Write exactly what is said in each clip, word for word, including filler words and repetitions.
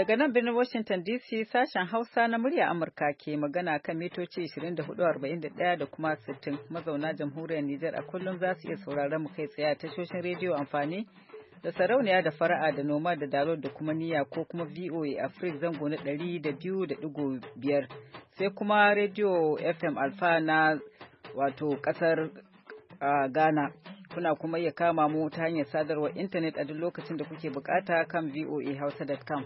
Daga nan birnin Washington D C sashen Hausa na murya Amurka ke magana kan mitoci ishirin da hudu arba'in da ɗaya da kuma sittin. Mazauna jamhuriyar Nijar a kullum za su iya sauraron mu kai tsaye a tashoshin rediyo amfani da sarauniya da fara'a da noma da dalo da kuma niyya ko kuma V O A Africa zango na ɗari da biyu da ɗigo biyar sai kuma rediyo F M Alfa na wato ƙasar uh, Ghana. Kuna kuma iya kama mu ta hanyar sadarwar intanet a duk lokacin da kuke bukata kan v o a hausa dot com.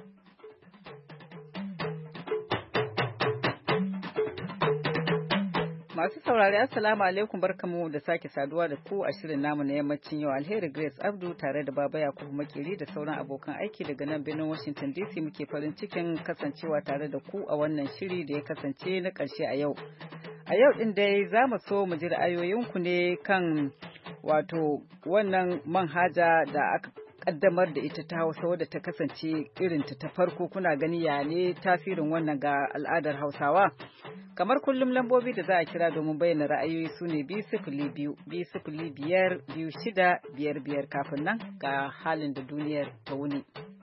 Masu saurari assalamu alaikum barkamu da sake saduwa da ku a shirin namu na yammacin yau. Alheri Grace Abdu tare da Baba Yakubu Makeri da sauran abokan aiki daga nan birnin Washington D C muke farin cikin kasancewa tare da ku a wannan shiri da ya kasance na ƙarshe a yau. A yau ɗin dai za mu so mu ji ra'ayoyinku ne kan wato wannan manhaja da aka kaddamar da ita ta Hausa wadda ta kasance irinta ta farko. Kuna gani ya ne tasirin wannan ga al'adar Hausawa? Kamar kullum lambobi da za a kira domin bayyana ra'ayoyi su ne biyu sifili biyu biyu sifili biyar biyu shida biyar biyar. Kafin nan ga halin da duniyar ta wuni.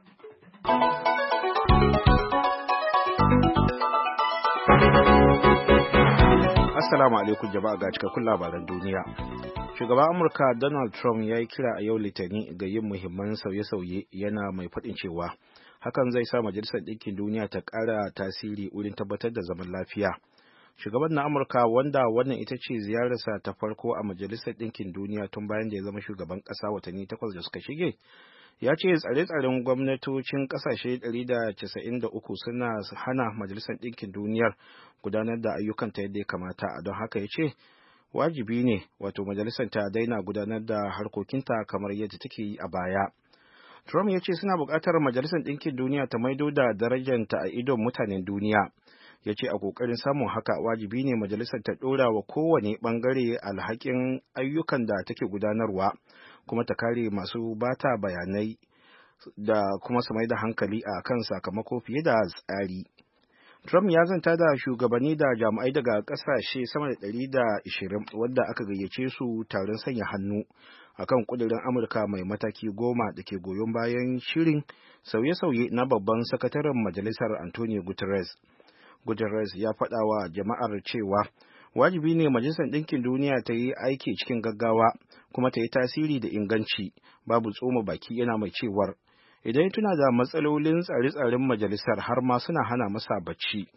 Assalamu alaikum jama'a, ga cikakkun labaran duniya. Shugaban Amurka Donald Trump ya yi kira a yau Litinin ga yin muhimman sauye-sauye, yana mai faɗin cewa hakan zai sa Majalisar Ɗinkin Duniya ta ƙara tasiri wurin tabbatar da zaman lafiya. Shugaban na Amurka, wanda wannan ita ce ziyararsa ta farko a Majalisar Ɗinkin Duniya tun bayan da ya zama shugaban ƙasa watanni takwas da suka shige, ya ce tsare-tsaren gwamnatocin ƙasashe ɗari da casa'in da uku suna hana Majalisar Ɗinkin Duniyar gudanar da ayyukanta yadda ya kamata, don haka ya ce wajibi ne wato majalisar ta daina gudanar da harkokinta kamar yadda take yi a baya. Trump ya ce suna buƙatar Majalisar Ɗinkin Duniya ta maido da darajanta a idon mutanen duniya. Ya ce a ƙoƙarin samun haka wajibi ne majalisar ta ɗora wa kowane ɓangare alhakin ayyukan da take gudanarwa, kuma ta kare masu bata bayanai da kuma su mai da hankali a kan sakamako fiye da tsari. Trump ya zanta da shugabanni da jami'ai daga ƙasashe sama da ɗari da ishirin wadda aka gayyace su taron sanya hannu akan ƙudurin Amurka mai mataki goma da ke goyon bayan shirin sauye-sauye na babban sakataren majalisar Antonio Guterres. Guterres ya faɗa wa jama'ar cewa wajibi ne Majalisar Ɗinkin Duniya ta yi aiki cikin gaggawa kuma ta yi tasiri da inganci, babu tsoma baki, yana mai cewar idan tuna da matsalolin tsare-tsaren majalisar har ma suna hana masa bacci.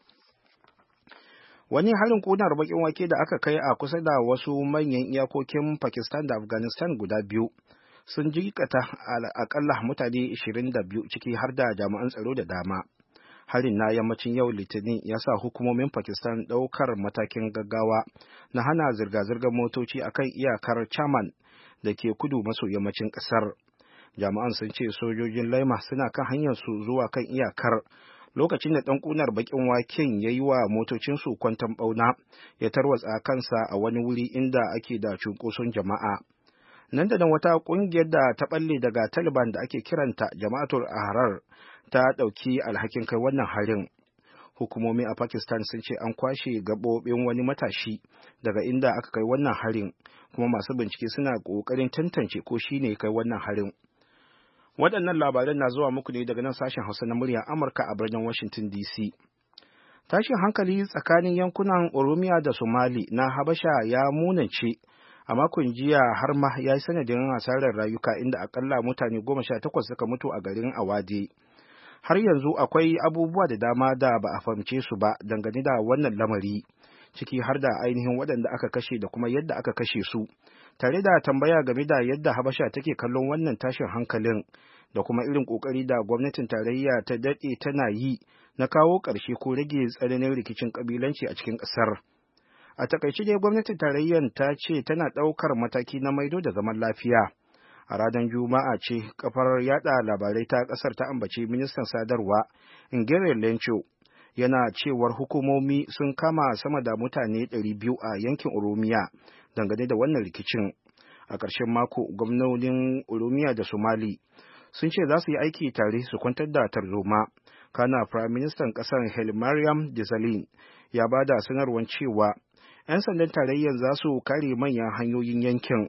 Wani harin ƙunar bakin wake da aka kai a kusa da wasu manyan iyakokin Pakistan da Afghanistan guda biyu sun jikata akalla mutane ashirin da biyu, ciki har da jami'an tsaro da dama. Harin na yammacin yau Litinin ya sa hukumomin Pakistan ɗaukar matakin gaggawa na hana zirga-zirgar motoci akan iyakar Chaman da ke kudu maso yammacin ƙasar. Jami'an sun ce sojojin laima suna kan hanyarsu zuwa kan iyakar lokacin da ɗan ƙunar baƙin waken ya yi wa motocinsu kwanton ɓauna, ya tarwatsa kansa a wani wuri inda ake da cunkoson jama'a. Nan da nan wata ƙungiyar da ta ɓalle daga Taliban da ake kiranta Jama'atul Ahrar ta ɗauki alhakin kai wannan harin. Hukumomi a Pakistan sun ce an kwashe gaɓoɓin wani matashi daga inda aka kai wannan harin, kuma masu bincike suna ƙoƙarin tantance ko shi ne kai wannan harin. Waɗannan labaran na zuwa muku ne daga nan sashen Hausa na muryar Amurka a birnin Washington D C. Tashin hankali tsakanin yankunan Oromiya da Somali na Habasha ya munance a makon jiya, har ma ya yi sanadin hasarar rayuka, inda akalla mutane goma sha takwas suka mutu a garin Awade. Har yanzu akwai abubuwa da dama da ba a fahimce su ba dangane da wannan lamari, ciki har da ainihin waɗanda aka kashe da kuma yadda aka kashe su, tare da tambaya game da yadda Habasha take kallon wannan tashin hankalin da kuma irin ƙoƙari da gwamnatin tarayya ta daɗe tana yi na kawo ƙarshe ko rage tsananin rikicin ƙabilanci a cikin ƙasar. A takaice dai gwamnatin tarayyar ta ce tana ɗaukar mataki na maido da zaman lafiya. A ranar Juma'a ce kafar yada labarai ta ƙasar ta ambaci ministan sadarwa Ngere Lencho yana cewar hukumomi sun kama sama da mutane ɗari biyu a yankin Oromiya dangane da wannan rikicin. A ƙarshen mako gwamnonin Oromiya da Somali sun ce za su yi aiki tare su kwantar da tarzoma. Kana Prime Ministan ƙasar Hailemariam Desalegn ya ba da sanarwar cewa 'yan sandan tarayyar za su kare manyan hanyoyin yankin,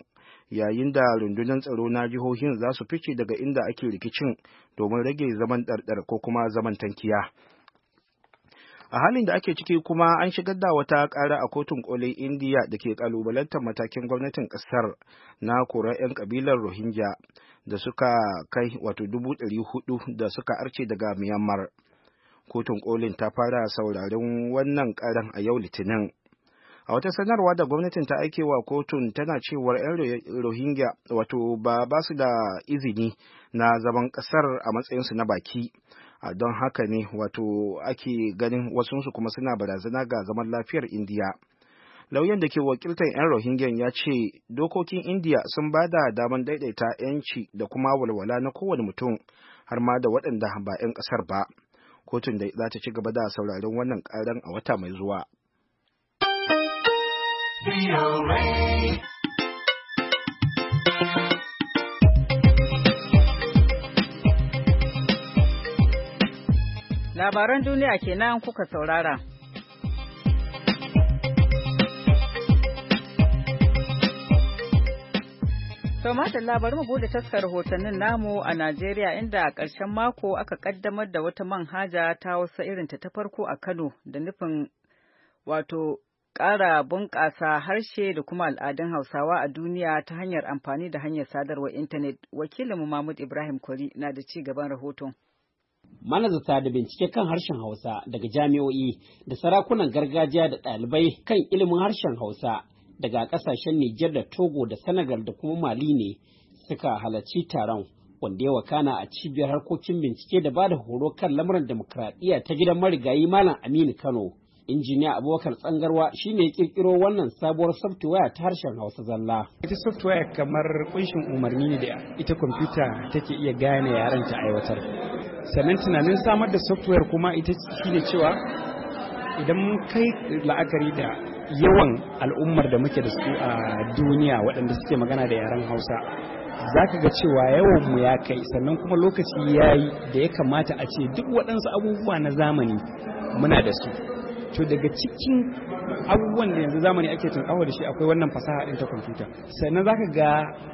yayin da rundunar tsaro na jihohin za su fice daga inda ake rikicin domin rage zaman ɗarɗar ko kuma zaman tankiya. A halin da ake ciki kuma an shigar da wata ƙara a kotun kolin Indiya da ke ƙalubalantar matakin gwamnatin ƙasar na korar 'yan ƙabilar Rohingya da suka kai wato dubu ɗari hudu da suka arce daga Myanmar. Kotun kolin ta fara sauraron wannan ƙaran a yau Litinin. A wata sanarwa da gwamnatin ta aike wa kotun tana cewar 'yan Rohingya wato ba ba su da izini na zaman ƙasar a matsayinsu na baki. A don haka ne wato ake ganin wasunsu kuma suna barazana ga zaman lafiyar Indiya. Lauyan da ke wakiltar 'yan Rohingya ya ce dokokin Indiya sun ba da daman daidaita 'yanci da kuma walwala na kowane mutum har ma da waɗanda ba 'yan ƙasar ba. Kotun da za ta ci gaba da sauraron wannan ƙaran a wata mai zuwa. Labaran duniya kenan kuka saurara. To mata labarin mu bude taskar rahotannin namu a Najeriya, inda a ƙarshen mako aka kaddamar da wata manhaja ta wasa irinta ta farko a Kano da nufin wato ƙara bunƙasa harshe da kuma al'adun Hausawa a duniya ta hanyar amfani da hanyar sadarwar intanet. Wakilinmu Mahmud Ibrahim Kwari na da ci gaban rahoton. Manazarta da bincike kan harshen Hausa daga jami'o'i da sarakunan gargajiya da ɗalibai kan ilimin harshen Hausa daga ƙasashen Nijar da Togo da Senegal da kuma Mali ne suka halarci taron, wanda ya wakana a cibiyar harkokin bincike da ba da horo kan lamuran demokradiyya ta gidan marigayi Malam Aminu Kano. Injiniya Abubakar Tsangarwa shine ya kirkiro wannan sabuwar software ta harshen Hausa zalla. Ita software kamar kunshin umarni ne da ita kwamfuta take iya gane yaren ta aiwatar. Sannan tunanin samar da software kuma ita shine cewa idan kai la'akari da yawan al'ummar da muke da su a duniya waɗanda suke magana da yaren Hausa, za ka ga cewa yawan mu ya kai, sannan kuma lokaci ya yi da ya kamata a ce duk waɗansu abubuwa na zamani muna da su. To daga cikin abubuwan da yanzu zamani ake tunkawa da shi akwai wannan fasaha ɗin ta kwamfuta. Sannan za ka ga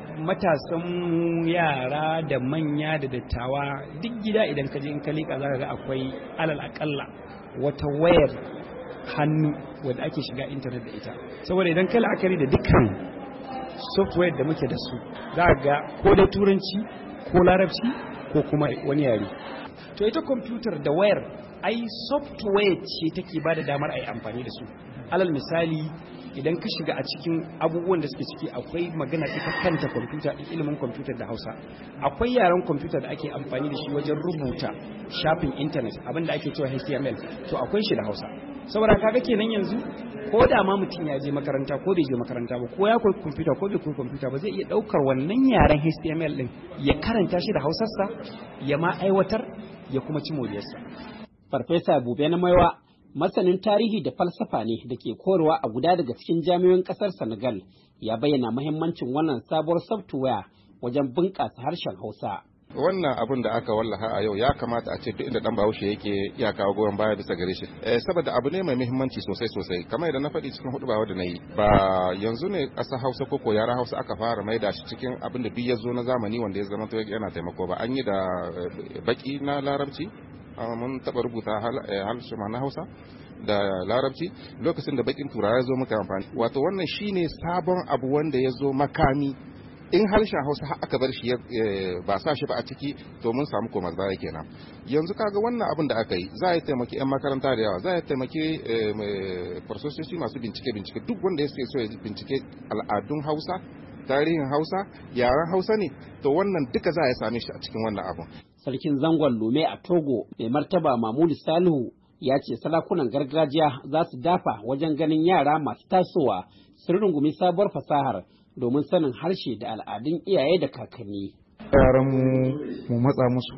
matasan yara da manya da dattawa duk gida idan ka je in ka liƙa za ka ga akwai alal aƙalla wata wayar hannu wadda ake shiga intanet da ita. Saboda idan ka la'akari da dukkan software da muke da su, za ga ko da turanci ko larabci ko kuma wani yare. To ita kwamfutar da wayar ai software ce take ba da damar a yi amfani da su. Alal misali idan ka shiga a cikin abubuwan da suke ciki akwai magana ita kanta kwamfuta, ilimin kwamfutar da Hausa. Akwai yaren kwamfuta da ake amfani da shi wajen rubuta shafin intanet, abinda ake cewa H T M L, to akwai shi da Hausa. Saboda kaga kenan yanzu ko da ma mutum ya je makaranta ko bai je makaranta ba, ko ya koyi kwamfuta ko bai koyi kwamfuta ba, zai iya daukar wannan yaren H T M L din ya karanta shi da Hausarsa, ya ma aiwatar, ya kuma ci moriyarsa. Farfesa Bube na Maiwa, masanin tarihi da falsafa ne da ke koyarwa a guda daga cikin jami'o'in ƙasar Senegal, ya bayyana muhimmancin wannan sabuwar software wajen bunƙasa harshen Hausa. Wannan abin da aka wallafa a yau ya kamata a ce duk inda dan Bahaushe yake ya kawo goyon baya bisa gare shi. Eh, saboda abu ne mai muhimmanci sosai sosai. Kamar yadda na faɗi cikin hudubawa da na yi, ba yanzu ne ƙasar Hausa ko ko yaran Hausa aka fara maida shi cikin abin da duk ya zo na zamani wanda ya zama to yana taimako ba. An yi da baki na Larabci, mun taɓa rubuta harshe na Hausa da Larabci lokacin da bakin Turawa ya zo muka amfani. Wato wannan shine sabon abu wanda ya zo makami. In harshen Hausa aka bar shi ba sa shi ba a ciki, to mun samu koma baya kenan. Yanzu kaga wannan abin da aka yi za a taimaki 'yan makaranta da yawa, za a taimaki farsososhi masu bincike bincike, duk wanda ya so ya bincike al'adun Hausa, tarihin Hausa, yaren Hausa ne, to wannan duka za a same shi a cikin wannan abun. Sarkin zangon Lome a Togo, mai martaba Mamudu Salihu, ya ce sarakunan gargajiya za su dafa wajen ganin yara masu tasowa sun rungumi sabuwar fasahar domin sanin harshe da al'adun iyaye da kakanni. Yaran mu mu matsa musu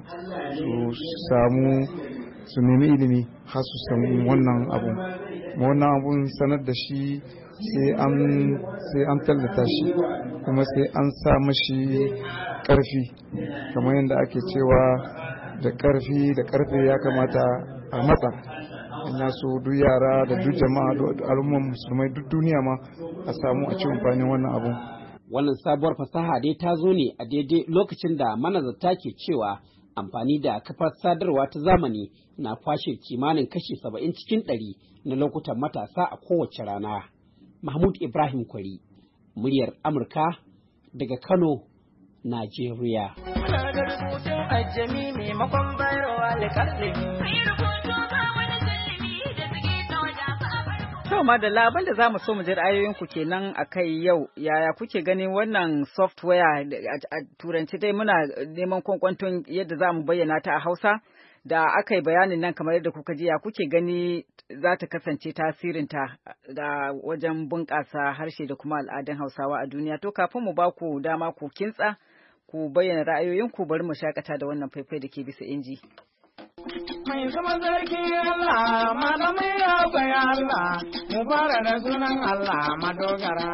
su samu su nemi ilimi har su samu wannan abu. Wannan abun sanar da shi sai an sai an tallata shi, kuma sai an sa mashi karfi, kamar yadda ake cewa da karfi da karfe ya kamata a matsa. Ina so duk yara da duk jama'a da al'ummar musulmai duk duniya ma a samu a ci amfanin wannan abu. Wannan sabuwar fasaha dai ta zo ne a daidai lokacin da manazarta ke cewa amfani da kafar sadarwa ta zamani na kwashe kimanin kashi saba'in cikin ɗari na lokutan matasa a kowace rana. Mahmud Ibrahim Kwari, muryar Amurka daga Kano, Najeriya. To madalla, abin da za mu so mu ji ra'ayoyinku kenan a kai yau, yaya kuke ganin wannan software a turanci dai muna neman kwankwanton yadda za mu bayyana ta a Hausa da aka yi bayanin nan kamar yadda kuka ji, ya kuke gani za ta kasance tasirinta da wajen bunƙasa harshe da kuma al'adun Hausawa a duniya. To kafin mu ba ku dama ku kintsa ku bayyana ra'ayoyinku, bari mu shakata da wannan faifai da ke bisa inji. Mai sama sarki Allah, malamai ya bai Allah, mu fara da sunan Allah madogara.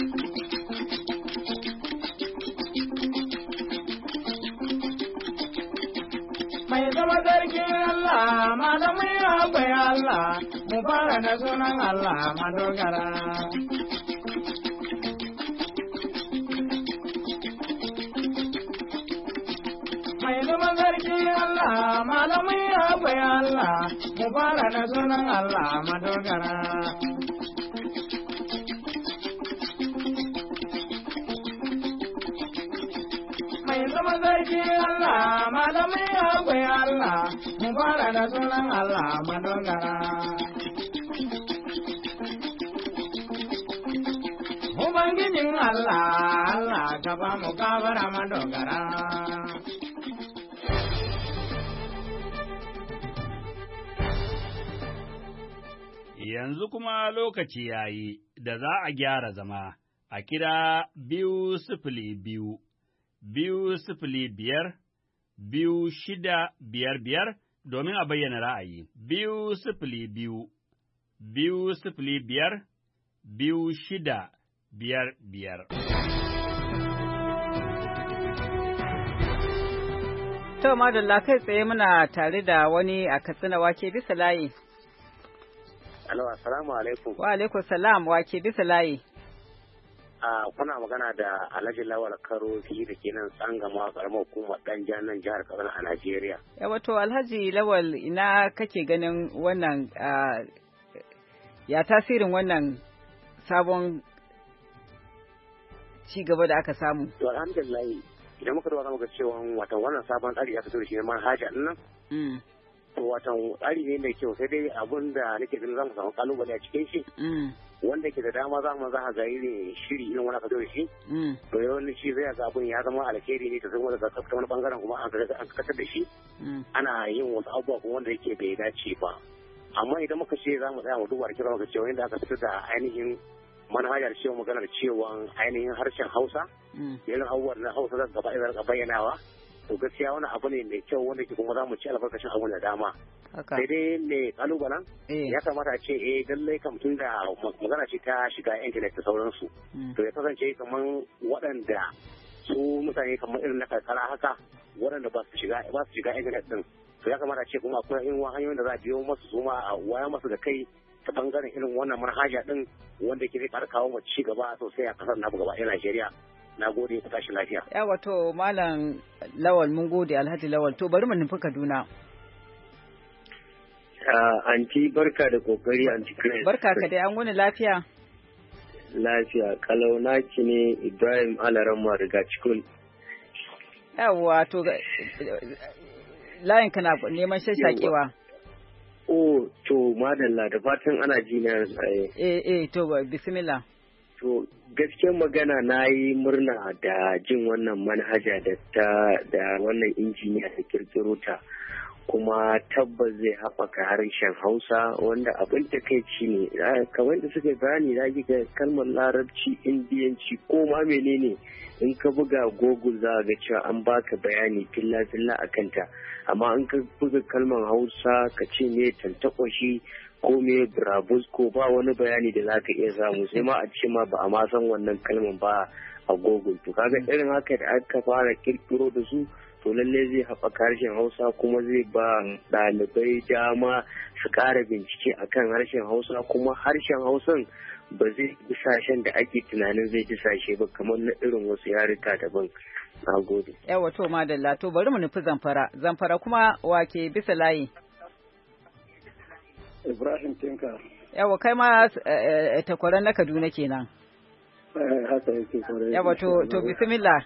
Mai sama sarki Allah, malamai ya bai Allah, mu fara da sunan Allah madogara. Mai zama sarki Allah, malamai ya bai Allah, mu fara da sunan Allah madogara. Mai zama sarki Allah, malamai ya bai Allah, mu fara da sunan Allah madogara. Ubangijin Allah, Allah ka ba mu gabara madogara. Yanzu kuma lokaci ya yi da za a gyara zama a kira biyu sifili biyu, biyu sifili biyar, biyu shida biyar biyar domin a bayyana ra'ayi. Biyu sifili biyu, biyu sifili biyar, biyu shida biyar biyar. To, madalla kai tsaye muna tare da wani a Katsina, wake bisa layi. Alo, assalamu alaikum. Wa alaikum salam, wa ke bisa layi? A kuna magana da Alhaji Lawal Karofi da ke nan tsangama karamar hukumar dan nan jihar Kaduna a Najeriya. Ya wato Alhaji Lawal, ina kake ganin wannan ya tasirin wannan sabon ci gaba da aka samu? To alhamdulillah, idan muka duba muka cewa watan wannan sabon tsari aka zo da shi ne manhaja din nan. Watan tsari ne mai kyau, sai dai abun da nake ganin zamu samu kalubale a cikin shi wanda ke da dama za mu za a ga irin shiri irin wani aka zo da shi to yawan shi zai ga abun ya zama alheri ne ta zama daga kafta wani bangaren kuma an kasar da shi ana yin wasu abubuwa kuma wanda yake bai dace ba. Amma idan muka ce za mu tsaya mu duba da kira muka cewa inda aka fitar da ainihin manhajar cewa maganar cewa ainihin harshen Hausa irin abubuwan na Hausa za su gaba ɗaya bayyanawa, to gaskiya wani abu ne mai kyau wanda ke kuma za mu ci albarkacin abun da dama. Sai dai mai kalubalen ya kamata a ce eh lallai kam tun da magana ce ta shiga intanet da sauransu to ya kasance kamar waɗanda su mutane kamar irin na karkara haka waɗanda ba su shiga ba su shiga intanet din, to ya kamata a ce kuma akwai irin hanyoyin da za a biyo masu su ma a waya masu da kai ta bangaren irin wannan manhaja din wanda ke zai ƙara kawo mu ci gaba sosai a kasar namu gaba ɗaya Najeriya. Na gode, ku tashi lafiya. Ya wato Malam Lawal, mun gode Alhaji Lawal. To bari mu nufi Kaduna. Anti barka da kokari Anti Grace. Barka ka dai, an wani lafiya? Lafiya, kalau naki ne Ibrahim Alaramma daga cikin. Yawa to layin kana neman shashakewa. Oh, to madalla da fatan ana ji na tsaye. Eh eh to bismillah. To gaskiyar magana na yi murna da jin wannan manhaja da ta da wannan injiniya ta kirkiro ta, kuma tabbas zai haɓaka harshen Hausa wanda abin takaici ne kamar da suka bayani za ga kalmar Larabci, Indiyanci ko ma menene in ka buga Google za ga cewa an baka bayani filla filla a kanta, amma in ka buga kalmar Hausa ka ce me tantakwashi ko me brabus ko ba wani bayani da zaka iya samu, sai ma a ce ma ba a ma san wannan kalman ba a Google. To kaga irin haka da aka fara kirkiro da su to lalle zai haɓaka harshen Hausa kuma zai ba ɗalibai dama su ƙara bincike akan harshen Hausa, kuma harshen Hausan ba zai ji sashen da ake tunanin zai ji sashe ba kamar na irin wasu yarika daban. Na gode. Yawa to madalla to bari mu nufi Zamfara. Zamfara kuma wake bisa layi. Ibrahim Tinka. Yawa kai ma takwaran na Kaduna kenan. Haka yake kwarai. Yawa to to bismillah.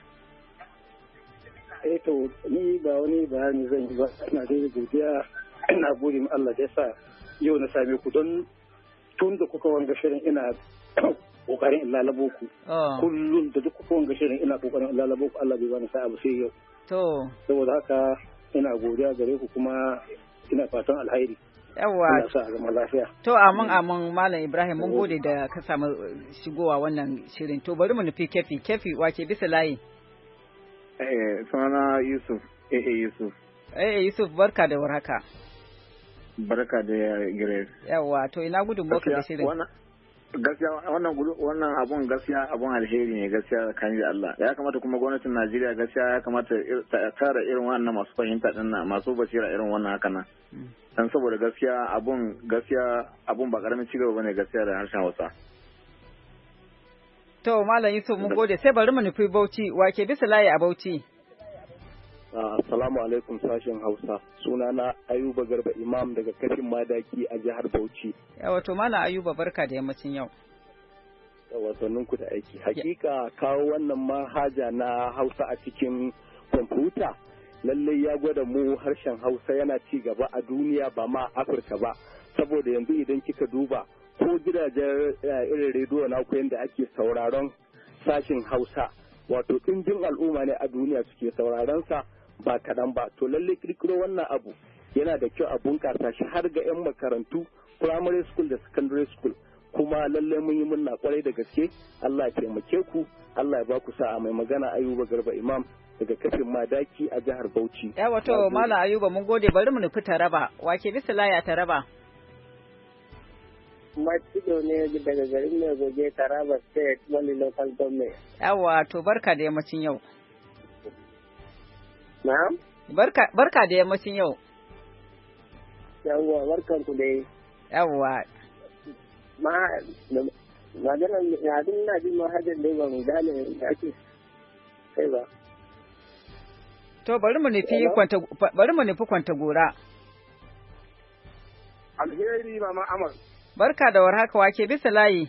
Eh to ni ba wani bayani zan yi ba, ina da godiya, ina gode ma Allah da yasa yau na same ku don tun da kuka wanga shirin ina kokarin in lalabo ku. Kullum da duk kuka wanga shirin ina kokarin in lalabo ku, Allah bai bani sa'a ba sai yau. To. Saboda haka ina godiya gare ku kuma ina fatan alheri. Yawwa. Sa zama lafiya. To amin amin Malam Ibrahim mun gode da ka samu shigowa wannan shirin. To bari mu nufi kefi kefi wake bisa layi. Eh sunana Yusuf eh Yusuf. Eh Yusuf barka da warhaka. Barka da Grace. Yawwa to ina gudun baka da shirin. Gaskiya wannan wannan abun gaskiya abun alheri ne gaskiya kan ji Allah. Ya kamata kuma gwamnatin Najeriya gaskiya ya kamata ta kara irin wannan masu fahimta din nan masu basira irin wannan haka nan. Dan saboda gaskiya abun gaskiya abun ba karamin cigaba bane gaskiya da harshen Hausa. To Malam Yusuf mun gode sai bari mu nufi Bauchi wake bisa layi a Bauchi. Assalamu alaikum sashen Hausa. Sunana Ayuba Garba Imam daga kafin Madaki a jihar Bauchi. Yawa to Malam Ayuba barka da yammacin yau. Wasannin ku da aiki. Hakika kawo wannan manhaja na Hausa a cikin kwamfuta lallai ya gwada mu harshen Hausa yana ci gaba a duniya ba ma Afirka ba. Saboda yanzu idan kika duba ko gidajen irin rediyo na ku yanda ake sauraron sashin Hausa wato ɗimbin al'umma ne a duniya suke sauraron sa ba kaɗan ba to lalle kirkiro wannan abu yana da kyau a bunƙasa shi har ga 'yan makarantu primary school da secondary school kuma lalle mun yi murna kwarai da gaske Allah ya taimake ku Allah ya ba ku sa'a mai magana Ayuba Garba Imam daga kafin Madaki a jihar Bauchi. Ya wato Malam Ayuba mun gode bari mu nufi Taraba wake bisa laya Taraba. Matido ne daga garin mai goge Taraba State wani local government. Yawa to barka da yammacin yau. Na'am? Barka barka da yammacin yau. Yawwa barkan ku dai. Yawwa. Ma magana ya din na jin mahajjar da ban gane da ake kai ba. To bari mu nufi kwanta bari mu nufi kwanta gora. Alheri mama Amal. Barka da warhaka wake bisa layi.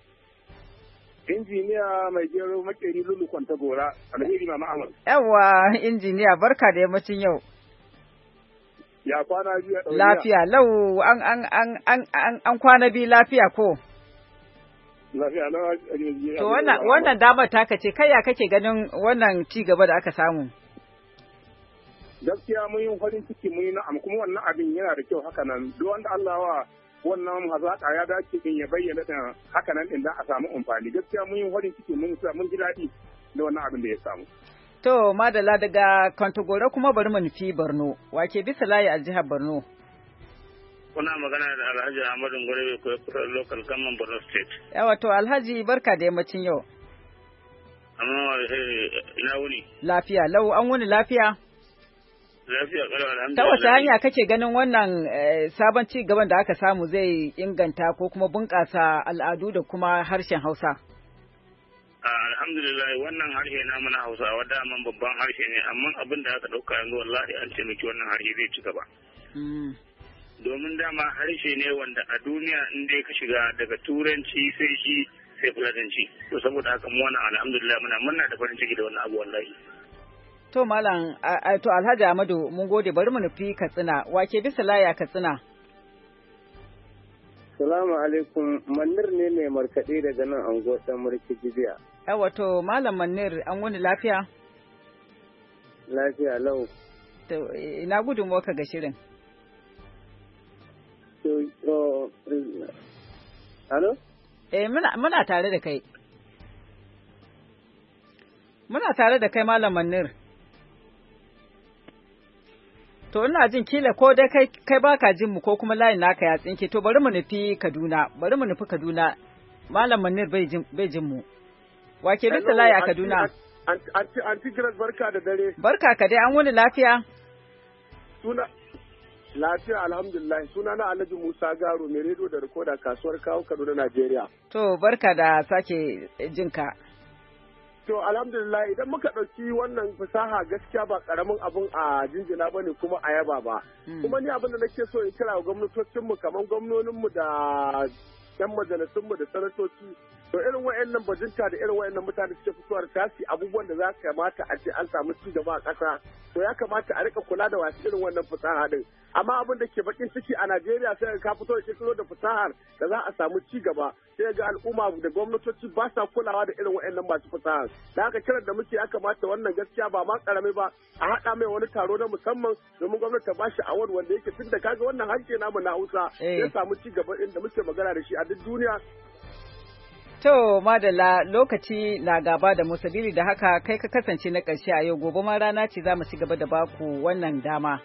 Injiniya mai gero makeri lulu kwanta gora, alheri mama Amal. Yawwa injiniya barka da yammacin yau. Ya kwana biyu a ɗauriya. Lafiya lau an an an an an an kwana biyu lafiya ko? Lafiya lau. To wannan wannan damar taka ce kai ya kake ganin wannan ci gaba da aka samu? Gaskiya mun yi farin ciki mun yi na'am kuma wannan abin yana da kyau haka nan duk wanda Allah wa wannan hazaƙa ya dace din ya bayyana da haka nan din da a samu amfani gaskiya mun yi farin ciki mun mun ji daɗi da wannan abin da ya samu. To madalla daga Kwantagora kuma bari mu nufi Borno wake bisa layi a jihar Borno. Kuna magana da Alhaji Ahmadu Ngorebe ko kura local government Borno state. Yawa to Alhaji barka da yammacin yau. Amma ina wuni. Lafiya lau an wuni lafiya. Lafiya kalau alhamdulillah. Ta wace hanya kake ganin wannan sabon ci gaban da aka samu zai inganta ko kuma bunƙasa al'adu da kuma harshen Hausa? Alhamdulillah wannan harshe na mana Hausawa daman babban harshe ne amma abin da aka ɗauka yanzu wallahi an taimaki wannan harshe zai ci gaba. Domin dama harshe ne wanda a duniya in dai ka shiga daga turanci sai shi sai fulatanci. To saboda haka mu wannan alhamdulillah muna muna da farin ciki da wannan abu wallahi. To Malam, to Alhaji Ahmadu mun gode bari mu nufi Katsina, wake bisa laya Katsina. Salamu alaikum, Manir ne mai markaɗe daga nan anguwar ɗan mulki jibiya. Yawa to Malam Manir an wani lafiya? Lafiya lau. To ina gudun waka ga shirin. To, to, Alo? Eh muna muna tare da kai. Muna tare da kai Malam Manir. To ina jin kila ko dai kai kai baka jin mu ko kuma layin naka ya tsinke to bari mu nufi Kaduna bari mu nufi Kaduna Malam Manir bai jin bai jin mu wake bisa layi a Kaduna Anti Grace barka da dare barka ka dai an wuni lafiya Suna Lafiya alhamdulillah, suna na Alhaji Musa Garo mai rediyo da rikoda kasuwar kawo Kaduna Najeriya. To barka da sake jinka. To alhamdulillah idan muka ɗauki wannan fasaha gaskiya ba ƙaramin abun a jinjina ba ne kuma a yaba ba. Kuma ni abin da nake so in kira wa gwamnatocinmu kamar gwamnoninmu da 'yan majalisunmu da sanatoci. To irin wa'annan bajinta da irin wa'annan mutane suke fitowar tasi abubuwan da za kamata a ce an samu ci gaba a ƙasa. To ya kamata a rika kula da wasu irin wannan fasaha din. Amma abin da ke bakin ciki a Najeriya sai ka fito da shekaru da fasahar da za a samu ci gaba. Sai ga al'umma da gwamnatoci ba sa kulawa da irin wa'annan masu fasahar. Da haka kiran da muke ya kamata wannan gaskiya ba ma karami ba a haɗa mai wani taro na musamman domin gwamnati ta bashi award wanda yake tun da kaga wannan harshe namu na Hausa ya samu ci gaba inda muke magana da shi a duk duniya. To, madalla lokaci na gaba da musabili da haka kai ka kasance na ƙarshe a yau gobe ma rana ce za mu ci gaba da baku wannan dama.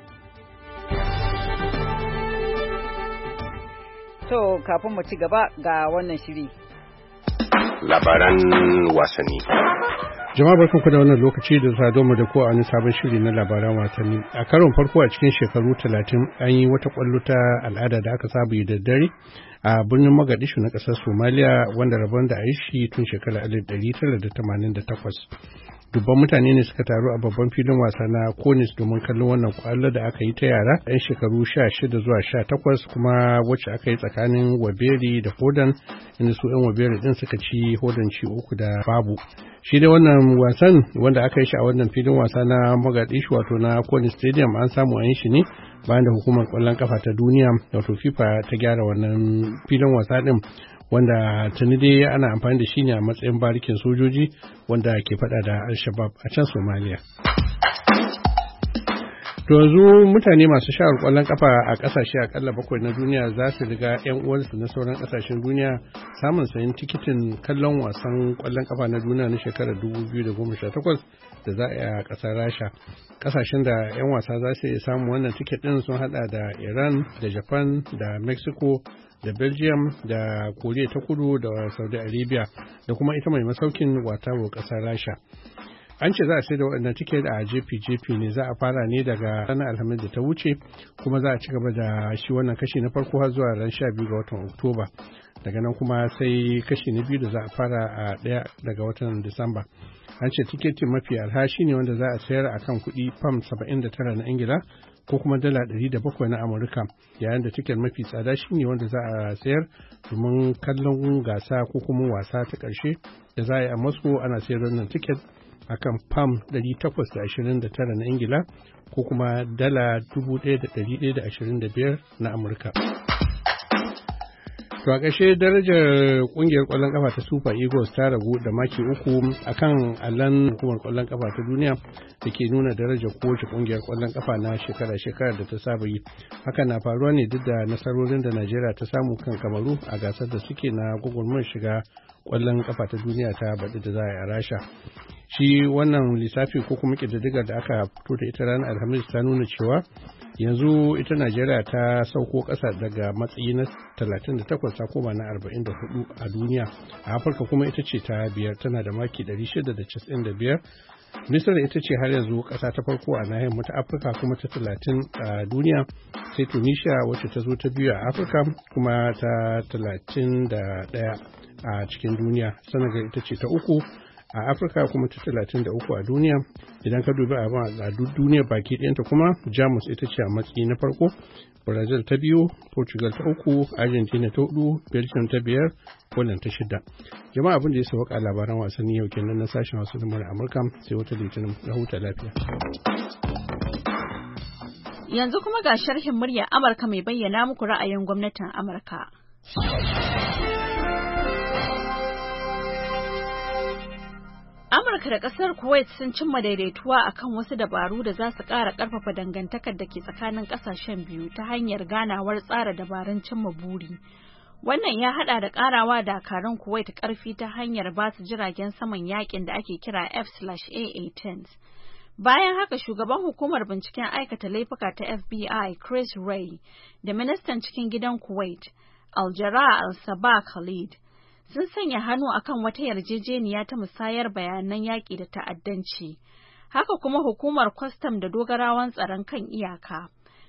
To, kafin mu ci gaba ga wannan shiri. Labaran wasanni. Jama'a barkanku da wannan lokaci da sado mu da ko a wani sabon shiri na labaran wasanni. A karon farko a cikin shekaru talatin an yi wata kwallo ta al'ada da aka saba yi da dare a birnin Mogadishu na ƙasar Somalia wanda rabon da a yi shi tun shekarar alif ɗari tara da tamanin da takwas. Dubban mutane ne suka taru a babban filin wasa na Konis domin kallon wannan kwallo da aka yi ta yara yan shekaru sha shida zuwa sha takwas kuma wacce aka yi tsakanin Waberi da Hodan inda su yan Waberi din suka ci Hodan ci uku da babu. Shi dai wannan wasan wanda aka yi shi a wannan filin wasa na Mogadishu wato na Konis Stadium an samu an yi shi ne bayan da hukumar kwallon kafa ta duniya wato FIFA ta gyara wannan filin wasa din wanda tuni dai ana amfani da shi ne a matsayin barikin sojoji wanda ke fada da al-Shabab a can Somalia. To yanzu mutane masu sha'ar kwallon kafa a kasashe akalla bakwai na duniya za su riga 'yan uwansu na sauran kasashen duniya samun sayin tikitin kallon wasan kwallon kafa na duniya na shekarar dubu biyu da goma sha takwas da za a yi a kasar Rasha. Kasashen da 'yan wasa za su iya samun wannan tiket din sun hada da Iran da Japan da Mexico da Belgium da Koriya ta Kudu da Saudi Arabia da kuma ita mai masaukin watawo kasar Rasha. An ce za a sai da waɗannan tiket a jefi-jefi ne, za a fara ne daga ranar Alhamis da ta wuce kuma za a ci gaba da shi wannan kashi na farko har zuwa ran sha biyu ga watan Oktoba. Daga nan kuma sai kashi na biyu da za a fara a ɗaya daga watan Disamba. An ce tiketin mafi arha shi ne wanda za a sayar a kan kuɗi fam saba'in da tara na Ingila ko kuma dala ɗari da bakwai na Amurka, yayin da tiket mafi tsada shi ne wanda za a sayar domin kallon gasa ko kuma wasa ta ƙarshe da za a yi a Moscow. Ana sayar da wannan tiket akan fam ɗari takwas da ashirin da tara na Ingila ko kuma dala dubu ɗaya da ɗari ɗaya da ashirin da biyar na Amurka. To a ƙarshe darajar ƙungiyar ƙwallon ƙafa ta Super Eagles ta ragu da maki uku akan allon hukumar ƙwallon ƙafa ta duniya da ke nuna darajar kowace ƙungiyar ƙwallon ƙafa na shekara-shekara da ta saba yi. Hakan na faruwa ne duk da nasarorin da Najeriya ta samu kan Kamaru a gasar da suke na gwagwarmayar shiga ƙwallon ƙafa ta duniya ta baɗi da za a yi a Rasha. Shi wannan lissafi ko kuma ƙididdigar da aka fito da ita ranar Alhamis ta nuna cewa yanzu ita Najeriya ta sauko ƙasa daga matsayi na talatin da takwas ta koma na arba'in da hudu a duniya. A Afirka kuma ita ce ta biyar, tana da maki ɗari shida da casa'in da biyar. Misira ita ce har yanzu ƙasa ta farko a nahiyar mu ta Afirka kuma ta talatin a duniya, sai Tunisia wacce ta zo ta biyu a Afirka kuma ta talatin da ɗaya a cikin duniya. Senegal ita ce ta uku a Afirka kuma ta talatin da uku a duniya. Idan ka dubi abin a duniya baki ɗayanta kuma Jamus ita ce a matsayi na farko, Brazil ta biyu, Portugal ta uku, Argentina ta hudu, Belgium ta biyar, Poland ta shida. Jama'a abin da ya sauka labaran wasanni yau kenan na sashen wasu da Amurka, sai wata litinin na huta lafiya. Yanzu kuma ga sharhin murya Amurka mai bayyana muku ra'ayin gwamnatin Amurka. Amurka da ƙasar Kuwait sun cimma daidaituwa akan wasu dabaru da za su ƙara ƙarfafa dangantakar da ke tsakanin ƙasashen biyu ta hanyar ganawar tsara dabarun cimma buri. Wannan ya haɗa da ƙarawa dakarun Kuwait ƙarfi ta hanyar ba su jiragen saman yakin da ake kira F A eighteen. Bayan haka shugaban hukumar binciken aikata laifuka ta F B I Chris Wray da ministan cikin gidan Kuwait Al-Jarrah Al-Sabah Khalid sun sanya hannu akan wata yarjejeniya ta musayar bayanan yaƙi da ta'addanci. Haka kuma hukumar kwastam da dogarawan tsaron kan iyaka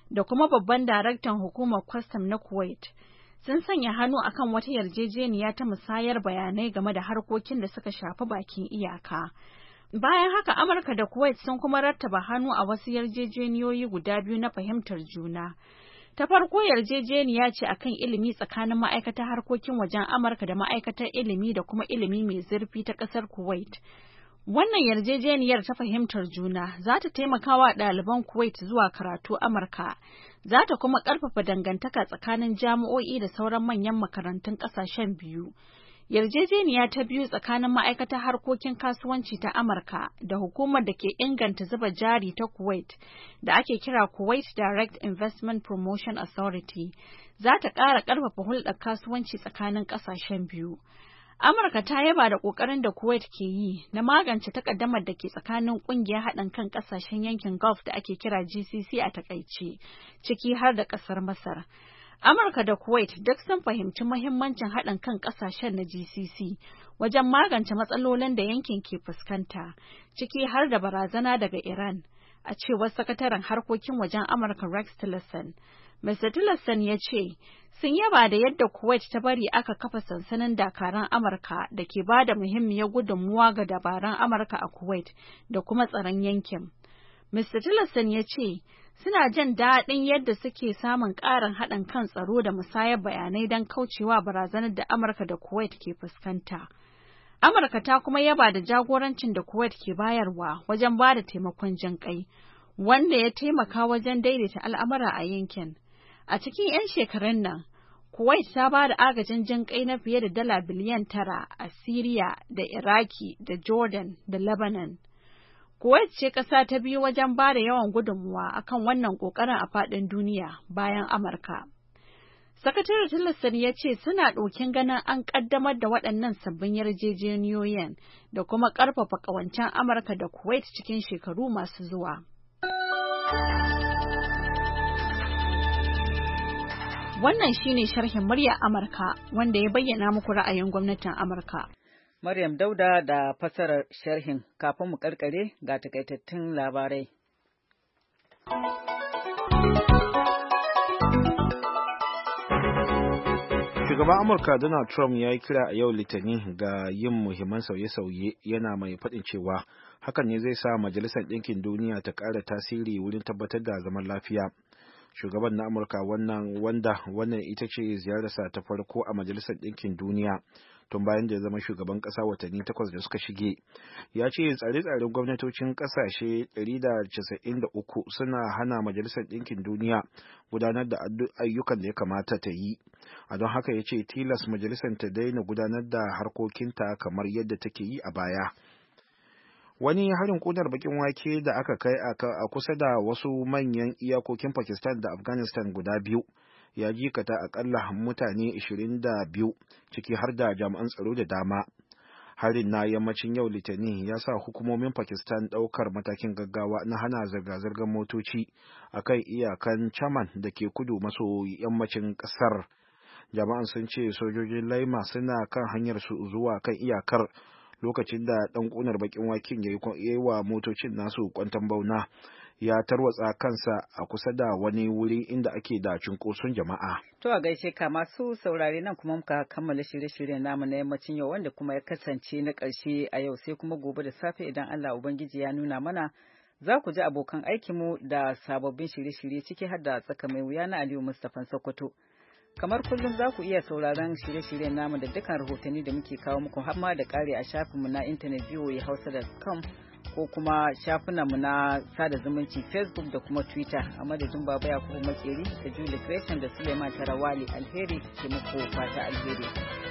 da kuma babban daraktan hukumar kwastam na Kuwait sun sanya hannu akan wata yarjejeniya ta musayar bayanai game da harkokin da suka shafi bakin iyaka. Bayan haka Amurka da Kuwait sun kuma rattaba hannu a wasu yarjejeniyoyi guda biyu na fahimtar juna. Ta farko yarjejeniya ce akan ilimi tsakanin ma'aikatar harkokin wajen Amurka da ma'aikatar ilimi da kuma ilimi mai zurfi ta ƙasar Kuwait. Wannan yarjejeniyar ta fahimtar juna za ta taimaka wa ɗaliban Kuwait zuwa karatu Amurka, za ta kuma ƙarfafa dangantaka tsakanin jami'o'i da sauran manyan makarantun ƙasashen biyu. Yarjejeniya ta biyu tsakanin ma'aikatar harkokin kasuwanci ta Amurka da hukumar da ke inganta zuba jari ta Kuwait da ake kira Kuwait Direct Investment Promotion Authority za ta ƙara ƙarfafa hulɗar kasuwanci tsakanin ƙasashen biyu. Amurka ta yaba da ƙoƙarin da Kuwait ke yi na magance takaddamar da ke tsakanin ƙungiyar haɗin kan ƙasashen yankin Gulf da ake kira G C C a takaice, ciki har da ƙasar Masar. Amurka da Kuwait duk sun fahimci muhimmancin haɗin kan ƙasashen na G C C wajen magance matsalolin da yankin ke fuskanta, ciki har da barazana daga Iran, a cewar sakataren harkokin wajen Amurka Rex Tillerson. Mister Tillerson ya ce, sun yaba da yadda Kuwait ta bari aka kafa sansanin dakaran Amurka da ke ba da muhimmiyar gudunmuwa ga dabarun Amurka a Kuwait da kuma tsaron yankin. Mister Tillerson ya ce, suna jin daɗin yadda suke samun ƙarin haɗin kan tsaro da musayar bayanai don kaucewa barazanar da Amurka da Kuwait ke fuskanta. Amurka ta kuma yaba da jagorancin da Kuwait ke bayarwa wajen ba da taimakon jinƙai, wanda ya taimaka wajen daidaita al'amura a yankin. A cikin 'yan shekarun nan, Kuwait ta ba da agajin jinƙai na fiye da dala biliyan tara a Siriya da Iraki da Jordan da Lebanon. Kuwait ce ƙasa ta biyu wajen ba da yawan gudunmuwa akan wannan ƙoƙarin a faɗin duniya bayan Amurka. Sakatare Tillerson ya ce suna ɗokin ganin an ƙaddamar da waɗannan sabbin yarjejeniyoyin da kuma ƙarfafa ƙawancen Amurka da Kuwait cikin shekaru masu zuwa. Wannan shine sharhin muryar Amurka wanda ya bayyana muku ra'ayin gwamnatin Amurka. Maryam Dauda da fasarar sharhin. Kafin mu karkare ga takaitattun labarai. Shugaban Amurka Donald Trump ya yi kira a yau Litinin ga yin muhimman sauye-sauye, yana mai faɗin cewa hakan ne zai sa Majalisar Ɗinkin Duniya ta ƙara tasiri wurin tabbatar da zaman lafiya. Shugaban na Amurka wannan wanda wannan ita ce ziyararsa ta farko a Majalisar Ɗinkin Duniya tun bayan da ya zama shugaban ƙasa watanni takwas da suka shige, ya ce tsare-tsaren gwamnatocin ƙasashe ɗari da casa'in da uku suna hana Majalisar Ɗinkin Duniya gudanar da ayyukan da ya kamata ta yi, a don haka ya ce tilas majalisar ta daina gudanar da harkokinta kamar yadda take yi a baya. Wani harin ƙunar bakin wake da aka kai a kusa da wasu manyan iyakokin Pakistan da Afghanistan guda biyu ya jikata akalla mutane ashirin da biyu, ciki har da jami'an tsaro da dama. Harin na yammacin yau Litinin ya sa hukumomin Pakistan ɗaukar matakin gaggawa na hana zirga-zirgar motoci a kan iyakan Chaman da ke kudu maso yammacin ƙasar. Jama'an sun ce sojojin laima suna kan hanyar su zuwa kan iyakar lokacin da ɗan ƙunar bakin waken ya yi wa motocin nasu kwanton bauna, ya tarwatsa kansa a kusa da wani wuri inda ake da cunkoson jama'a. To a gaishe ka masu saurare, nan kuma muka kammala shirye-shiryen namu na yammacin yau wanda kuma ya kasance na ƙarshe a yau, sai kuma gobe da safe idan Allah Ubangiji ya nuna mana za ku ji abokan aikinmu da sababbin shirye-shirye ciki har da tsaka mai wuya na Aliyu Mustapha Sokoto. Kamar kullum za ku iya sauraron shirye-shiryen namu da dukkan rahotanni da muke kawo muku har ma da ƙari a shafinmu na intanet v o a hausa dot com ko kuma shafinanmu na sada zumunci Facebook da kuma Twitter. A madadin Baba Yakubu Makeri da Julie Gresham da Suleiman Tarawali, alheri ke muku fata alheri.